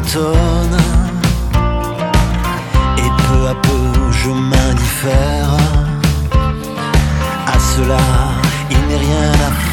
monotone. Et peu à peu je m'indiffère à cela, il n'est rien à faire.